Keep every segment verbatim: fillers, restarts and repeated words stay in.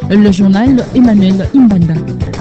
Le journal Emmanuel Imbanda.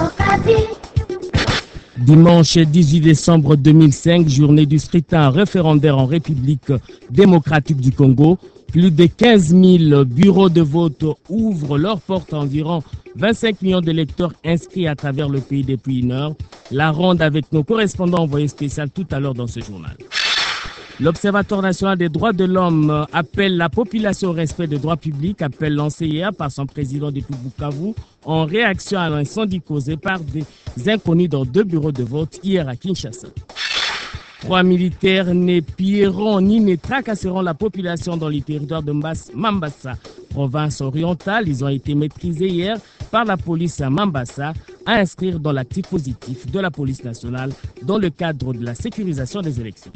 Dimanche dix-huit décembre deux mille cinq, journée du scrutin référendaire en République démocratique du Congo. Plus de quinze mille bureaux de vote ouvrent leurs portes à environ vingt-cinq millions d'électeurs inscrits à travers le pays depuis une heure. La ronde avec nos correspondants envoyés spécial tout à l'heure dans ce journal. L'Observatoire national des droits de l'homme appelle la population au respect des droits publics, appel lancé hier par son président depuis Bukavu en réaction à l'incendie causé par des inconnus dans deux bureaux de vote hier à Kinshasa. Trois militaires n'épieront ni ne tracasseront la population dans les territoires de Mambasa, province orientale. Ils ont été maîtrisés hier par la police à Mambasa, à inscrire dans l'actif positif de la police nationale dans le cadre de la sécurisation des élections.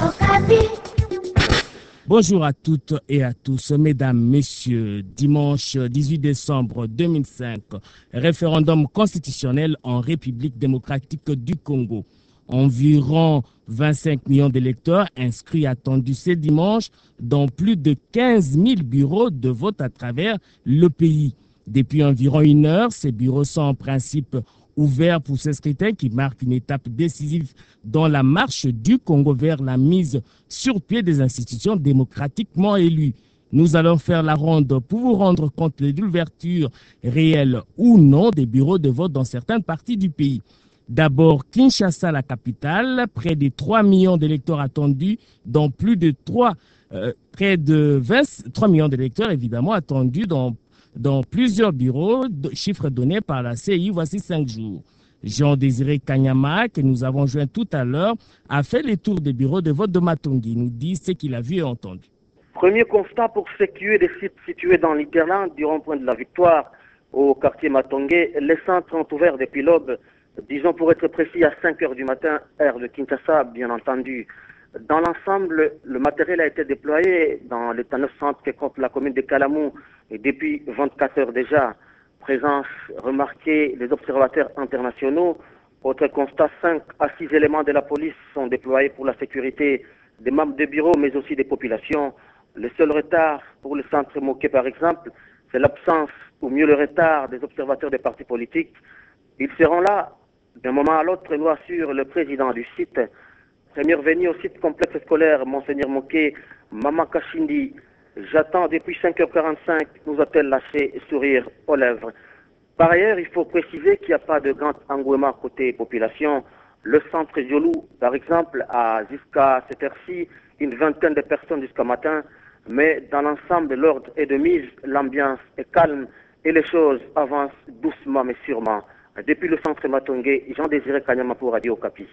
Bonjour à toutes et à tous, mesdames, messieurs. Dimanche dix-huit décembre deux mille cinq, référendum constitutionnel en République démocratique du Congo. Environ vingt-cinq millions d'électeurs inscrits attendus ce dimanche dans plus de quinze mille bureaux de vote à travers le pays. Depuis environ une heure, ces bureaux sont en principe ouverts pour ce scrutin qui marque une étape décisive dans la marche du Congo vers la mise sur pied des institutions démocratiquement élues. Nous allons faire la ronde pour vous rendre compte de l'ouverture réelle ou non des bureaux de vote dans certaines parties du pays. D'abord, Kinshasa, la capitale, près de trois millions d'électeurs attendus, dont plus de trois, euh, près de vingt-trois millions d'électeurs évidemment attendus dans, dans plusieurs bureaux, de, chiffres donnés par la C I voici cinq jours. Jean-Désiré Kanyama, que nous avons joint tout à l'heure, a fait le tour des bureaux de vote de Matongi. Il nous dit ce qu'il a vu et entendu. Premier constat pour ce qui est des sites situés dans l'Interland du rond-point de la Victoire au quartier Matongé. Les centres sont ouverts depuis l'aube. Disons pour être précis à cinq heures du matin, heure de Kinshasa, bien entendu. Dans l'ensemble, le matériel a été déployé dans les neuf centres que compte la commune de Kalamou et depuis vingt-quatre heures déjà. Présence remarquée des observateurs internationaux. Autre constat, cinq à six éléments de la police sont déployés pour la sécurité des membres de bureaux mais aussi des populations. Le seul retard pour le centre Moké par exemple, c'est l'absence ou mieux le retard des observateurs des partis politiques. Ils seront là d'un moment à l'autre, nous assure le président du site. Première venue au site complexe scolaire, Monseigneur Moké, Maman Kachindi. J'attends depuis cinq heures quarante-cinq, nous a-t-elle lâché sourire aux lèvres. Par ailleurs, il faut préciser qu'il n'y a pas de grand engouement côté population. Le centre Diolou, par exemple, a jusqu'à cette heure-ci une vingtaine de personnes jusqu'à matin. Mais dans l'ensemble, l'ordre est de mise, l'ambiance est calme et les choses avancent doucement mais sûrement. Depuis le centre Matongé, Jean-Désiré Kanyama pour Radio Okapi.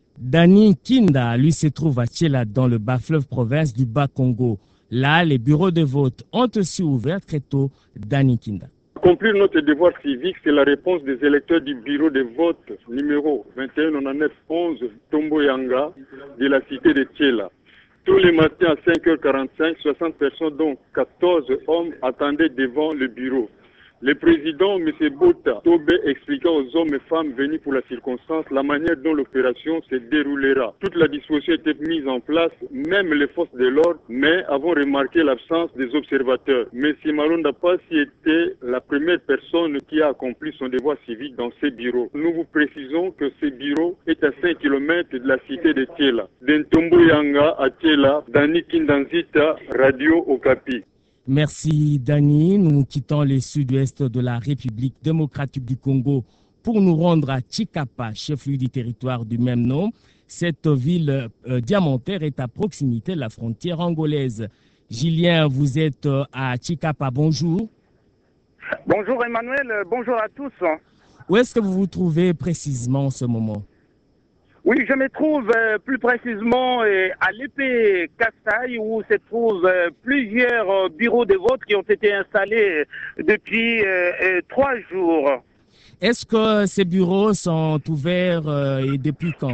Dani Kinda, lui, se trouve à Tchela, dans le bas-fleuve province du Bas-Congo. Là, les bureaux de vote ont aussi ouvert très tôt. Dani Kinda. Accomplir notre devoir civique, c'est la réponse des électeurs du bureau de vote numéro vingt et un quatre-vingt-dix-neuf onze Tomboyanga de la cité de Tchela. Tous les matins à cinq heures quarante-cinq, soixante personnes, dont quatorze hommes, attendaient devant le bureau. Le président, M. Bota Tobé, expliqua aux hommes et femmes venus pour la circonstance la manière dont l'opération se déroulera. Toute la disposition était mise en place, même les forces de l'ordre, mais avons remarqué l'absence des observateurs. M. Malonda Passi était la première personne qui a accompli son devoir civique dans ces bureaux. Nous vous précisons que ce bureau est à cinq kilomètres de la cité de Tchela. D'Ntombo Yanga à Tchela, Dani Kindanzita, Radio Okapi. Merci Dani. Nous quittons le sud-ouest de la République démocratique du Congo pour nous rendre à Tchikapa, chef-lieu du territoire du même nom. Cette ville euh, diamantaire est à proximité de la frontière angolaise. Julien, vous êtes euh, à Tchikapa, bonjour. Bonjour Emmanuel, bonjour à tous. Où est-ce que vous vous trouvez précisément en ce moment? Oui, je me trouve euh, plus précisément euh, à l'épée Kassai où se trouvent euh, plusieurs euh, bureaux de vote qui ont été installés depuis euh, euh, trois jours. Est-ce que ces bureaux sont ouverts euh, et depuis quand?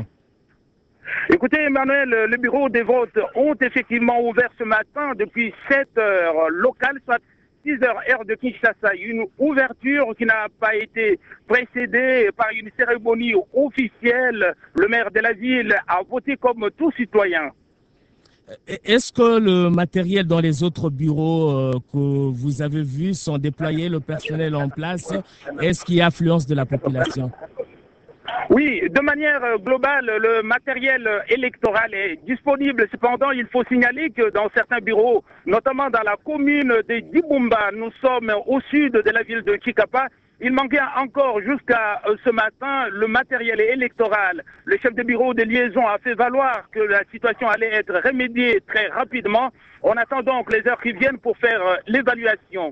Écoutez Emmanuel, les bureaux de vote ont effectivement ouvert ce matin depuis sept heures locales, soit six heures heure de Kinshasa, une ouverture qui n'a pas été précédée par une cérémonie officielle. Le maire de la ville a voté comme tout citoyen. Est-ce que le matériel dans les autres bureaux euh, que vous avez vus sont déployés, le personnel en place? Est-ce qu'il y a affluence de la population? Oui, de manière globale, le matériel électoral est disponible. Cependant, il faut signaler que dans certains bureaux, notamment dans la commune de Dibumba, nous sommes au sud de la ville de Chikapa, il manquait encore jusqu'à ce matin le matériel électoral. Le chef de bureau de liaison a fait valoir que la situation allait être remédiée très rapidement. On attend donc les heures qui viennent pour faire l'évaluation.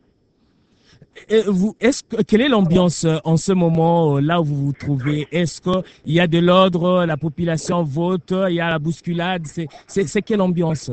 Et vous, est-ce que, quelle est l'ambiance en ce moment là où vous vous trouvez? Est-ce qu'il y a de l'ordre, la population vote, il y a la bousculade? C'est quelle ambiance?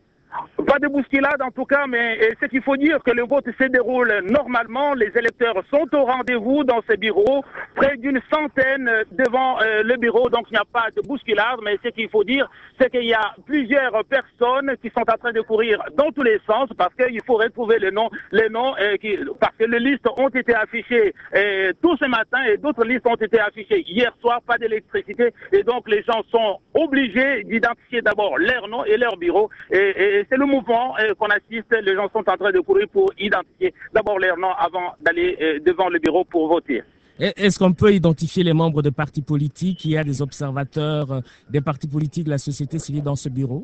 Pas de bousculade en tout cas, mais ce qu'il faut dire que le vote se déroule normalement. Les électeurs sont au rendez-vous dans ces bureaux, près d'une centaine devant euh, le bureau, donc il n'y a pas de bousculade. Mais ce qu'il faut dire, c'est qu'il y a plusieurs personnes qui sont en train de courir dans tous les sens parce qu'il faut retrouver les noms, les noms euh, qui, parce que les listes ont été affichées euh, tout ce matin et d'autres listes ont été affichées hier soir, pas d'électricité et donc les gens sont obligés d'identifier d'abord leur nom et leur bureau et, et c'est le mouvement euh, qu'on assiste, les gens sont en train de courir pour identifier d'abord leur nom avant d'aller euh, devant le bureau pour voter. Est-ce qu'on peut identifier les membres de partis politiques? Il y a des observateurs euh, des partis politiques de la société civile dans ce bureau?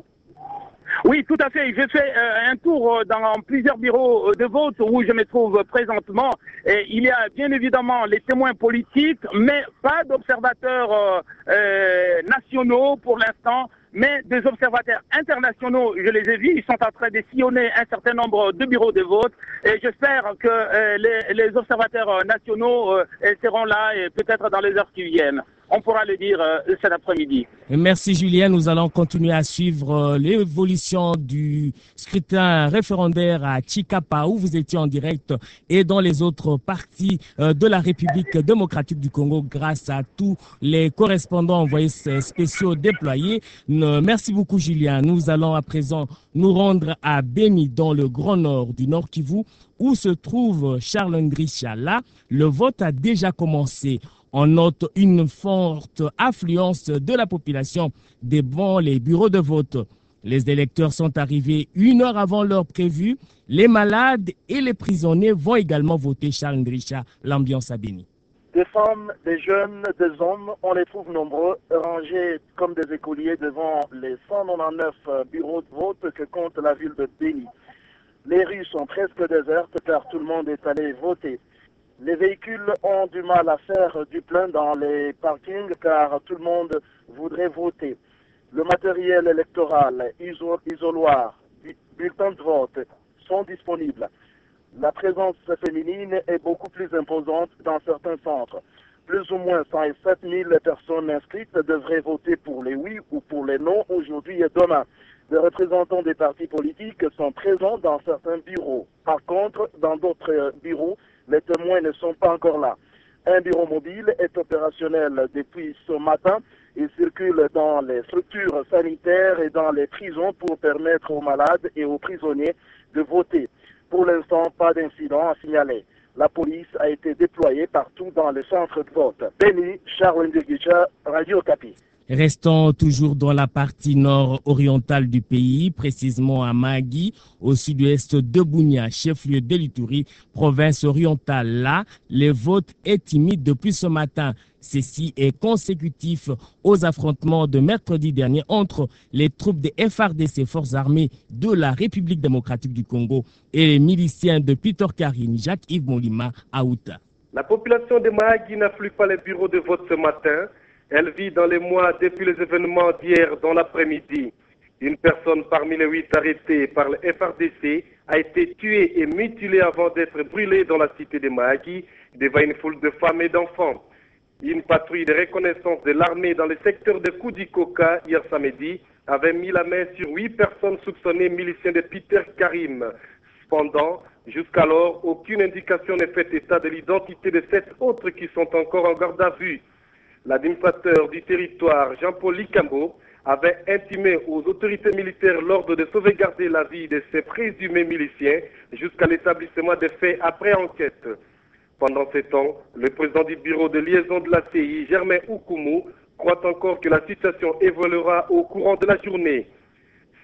Oui, tout à fait. J'ai fait euh, un tour dans plusieurs bureaux de vote où je me trouve présentement. Et il y a bien évidemment les témoins politiques, mais pas d'observateurs euh, euh, nationaux pour l'instant, mais des observateurs internationaux. Je les ai vus, ils sont en train de sillonner un certain nombre de bureaux de vote. Et j'espère que euh, les, les observateurs nationaux euh, seront là et peut-être dans les heures qui viennent. On pourra le dire euh, cet après-midi. Merci Julien. Nous allons continuer à suivre euh, l'évolution du scrutin référendaire à Chikapa où vous étiez en direct et dans les autres parties euh, de la République démocratique du Congo grâce à tous les correspondants envoyés spéciaux déployés. Euh, merci beaucoup Julien. Nous allons à présent nous rendre à Beni dans le Grand Nord du Nord Kivu où se trouve Charles Ndrisha. Là, le vote a déjà commencé. On note une forte affluence de la population devant les bureaux de vote. Les électeurs sont arrivés une heure avant l'heure prévue. Les malades et les prisonniers vont également voter. Charles Ndrisha, l'ambiance à Beni. Des femmes, des jeunes, des hommes, on les trouve nombreux, rangés comme des écoliers devant les cent quatre-vingt-dix-neuf bureaux de vote que compte la ville de Beni. Les rues sont presque désertes car tout le monde est allé voter. Les véhicules ont du mal à faire du plein dans les parkings car tout le monde voudrait voter. Le matériel électoral, isoloir, bulletins de vote sont disponibles. La présence féminine est beaucoup plus imposante dans certains centres. Plus ou moins cent sept mille personnes inscrites devraient voter pour les oui ou pour les non aujourd'hui et demain. Les représentants des partis politiques sont présents dans certains bureaux. Par contre, dans d'autres bureaux, les témoins ne sont pas encore là. Un bureau mobile est opérationnel depuis ce matin. Il circule dans les structures sanitaires et dans les prisons pour permettre aux malades et aux prisonniers de voter. Pour l'instant, pas d'incident à signaler. La police a été déployée partout dans les centres de vote. Beni, Charles Ndrisha, Radio Okapi. Restons toujours dans la partie nord-orientale du pays, précisément à Magui, au sud-ouest de Bunia, chef-lieu de l'Ituri, province orientale. Là, le vote est timide depuis ce matin. Ceci est consécutif aux affrontements de mercredi dernier entre les troupes des F R D C, forces armées de la République démocratique du Congo, et les miliciens de Peter Karim, Jacques-Yves Molima, à Outa. La population de Magui n'afflue pas les bureaux de vote ce matin. Elle vit dans les mois depuis les événements d'hier dans l'après-midi. Une personne parmi les huit arrêtés par le F R D C a été tuée et mutilée avant d'être brûlée dans la cité de Magui devant une foule de femmes et d'enfants. Une patrouille de reconnaissance de l'armée dans le secteur de Koudikoka hier samedi avait mis la main sur huit personnes soupçonnées miliciens de Peter Karim. Cependant, jusqu'alors, aucune indication n'est faite état de l'identité de sept autres qui sont encore en garde à vue. L'administrateur du territoire, Jean-Paul Likambo, avait intimé aux autorités militaires l'ordre de sauvegarder la vie de ces présumés miliciens jusqu'à l'établissement des faits après enquête. Pendant ce temps, le président du bureau de liaison de la C I, Germain Oukoumou, croit encore que la situation évoluera au courant de la journée.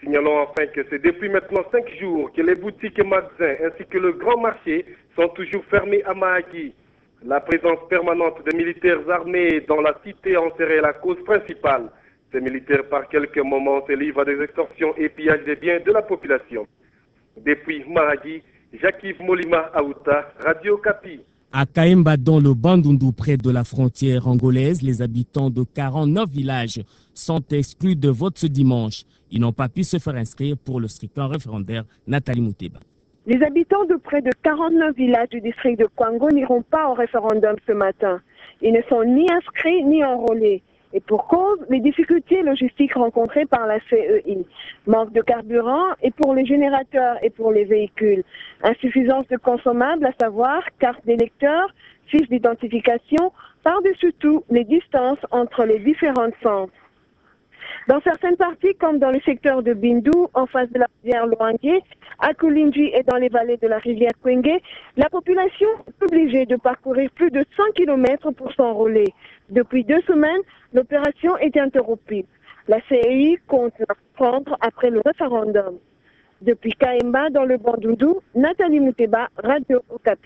Signalons enfin que c'est depuis maintenant cinq jours que les boutiques et magasins ainsi que le grand marché sont toujours fermés à Mahagi. La présence permanente des militaires armés dans la cité en serait la cause principale. Ces militaires, par quelques moments, se livrent à des extorsions et pillages des biens de la population. Depuis Mahagi, Jacques-Yves Molima Aouta, Radio Kapi. À Kaemba, dans le Bandundu, près de la frontière angolaise, les habitants de quarante-neuf villages sont exclus de vote ce dimanche. Ils n'ont pas pu se faire inscrire pour le scrutin référendaire. Nathalie Mouteba. Les habitants de près de quarante-neuf villages du district de Kwango n'iront pas au référendum ce matin. Ils ne sont ni inscrits ni enrôlés. Et pour cause, les difficultés logistiques rencontrées par la C E I. Manque de carburant et pour les générateurs et pour les véhicules. Insuffisance de consommables, à savoir carte d'électeur, fiche d'identification, par-dessus tout les distances entre les différentes centres. Dans certaines parties, comme dans le secteur de Bindu, en face de la rivière Loangué, à Koulinji et dans les vallées de la rivière Kwenge, la population est obligée de parcourir plus de cent kilomètres pour s'enrôler. Depuis deux semaines, l'opération est interrompue. La C E I compte la prendre après le référendum. Depuis Kaemba, dans le Bandundu, Nathalie Mouteba, Radio Okapi.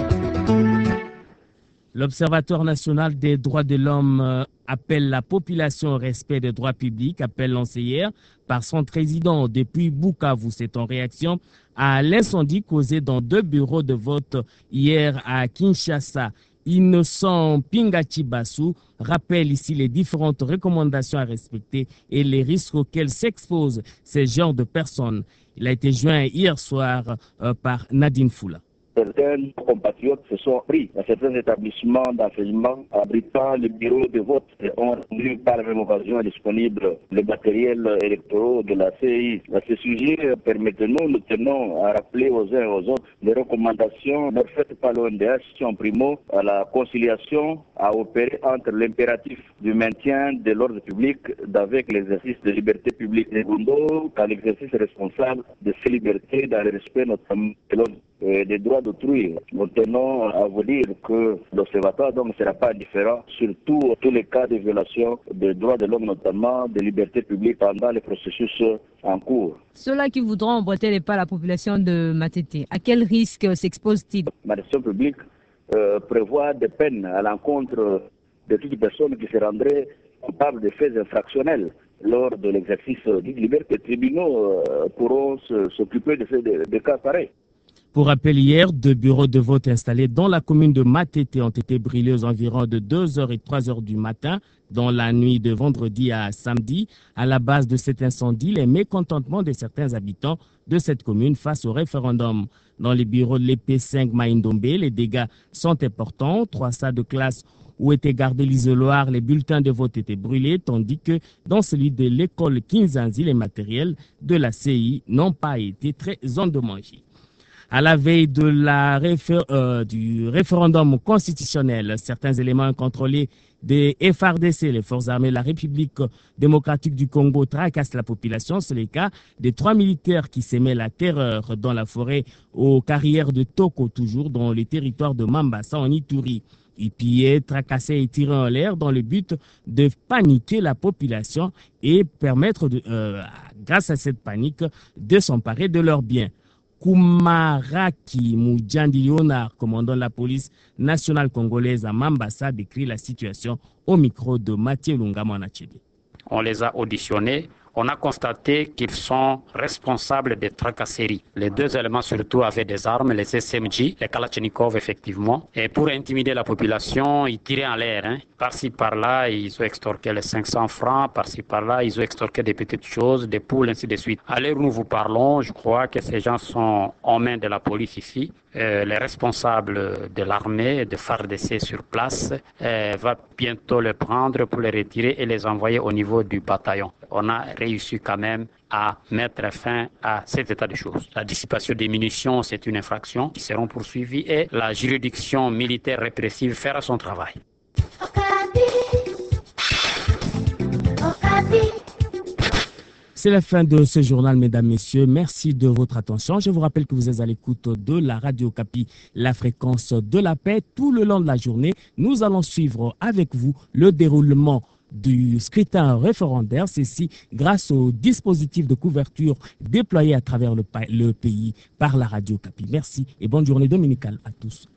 L'Observatoire national des droits de l'homme appelle la population au respect des droits publics, appelle lancé hier par son président depuis Bukavu. C'est en réaction à l'incendie causé dans deux bureaux de vote hier à Kinshasa. Innocent Pingachibasu rappelle ici les différentes recommandations à respecter et les risques auxquels s'exposent ces genres de personnes. Il a été joint hier soir euh, par Nadine Foula. Certains compatriotes se sont pris à certains établissements d'enseignement abritant le bureau de vote et ont rendu par la même occasion disponible le matériel électoral de la C E I. À ce sujet, permettez-nous, nous tenons à rappeler aux uns et aux autres les recommandations faites par l'O N D H qui ont primo à la conciliation à opérer entre l'impératif du maintien de l'ordre public avec l'exercice de liberté publique et secondo à l'exercice responsable de ces libertés dans le respect notamment de l'ordre des droits d'autrui. Nous tenons à vous dire que l'Observatoire ne sera pas différent, surtout tous les cas de violation des droits de l'homme, notamment des libertés publiques pendant les processus en cours. Ceux-là qui voudront emboîter les pas à la population de Matete, à quel risque s'expose-t-il? La décision publique euh, prévoit des peines à l'encontre de toute personne qui se rendrait coupable de faits infractionnels lors de l'exercice d'une liberté. Les tribunaux euh, pourront s'occuper de ces de, de cas pareils. Pour rappel, hier, deux bureaux de vote installés dans la commune de Matete ont été brûlés aux environs de deux heures et trois heures du matin, dans la nuit de vendredi à samedi. À la base de cet incendie, les mécontentements de certains habitants de cette commune face au référendum. Dans les bureaux de l'E P cinq Maïndombe, les dégâts sont importants. Trois salles de classe où était gardé l'isoloir, les bulletins de vote étaient brûlés, tandis que dans celui de l'école Kinzanzi, les matériels de la C I n'ont pas été très endommagés. À la veille de la réfé euh, du référendum constitutionnel, certains éléments incontrôlés des F R D C, les forces armées de la République démocratique du Congo, tracassent la population. C'est le cas des trois militaires qui s'aimaient la terreur dans la forêt aux carrières de Toko, toujours dans les territoires de Mambasa en Ituri. Ils pillaient, tracassaient et tiraient en l'air dans le but de paniquer la population et permettre, de, euh, grâce à cette panique, de s'emparer de leurs biens. Koumaraki Moudjandi Léonard, commandant de la police nationale congolaise à Mambasa, décrit la situation au micro de Mathieu Lungamana-Tchébé. On les a auditionnés. On a constaté qu'ils sont responsables des tracasseries. Les deux éléments surtout avaient des armes, les S M G, les Kalachnikov effectivement. Et pour intimider la population, ils tiraient en l'air. Hein. Par-ci, par-là, ils ont extorqué les cinq cents francs. Par-ci, par-là, ils ont extorqué des petites choses, des poules, ainsi de suite. À l'heure où nous vous parlons, je crois que ces gens sont en main de la police ici. Euh, les responsables de l'armée, de F A R D C sur place, euh, va bientôt les prendre pour les retirer et les envoyer au niveau du bataillon. On a réussi quand même à mettre fin à cet état de choses. La dissipation des munitions, c'est une infraction qui seront poursuivies et la juridiction militaire répressive fera son travail. C'est la fin de ce journal, mesdames, messieurs. Merci de votre attention. Je vous rappelle que vous êtes à l'écoute de la Radio Kapi, la fréquence de la paix. Tout le long de la journée, nous allons suivre avec vous le déroulement du scrutin référendaire, ceci grâce au dispositif de couverture déployé à travers le, le pays par la Radio Kapi. Merci et bonne journée dominicale à tous.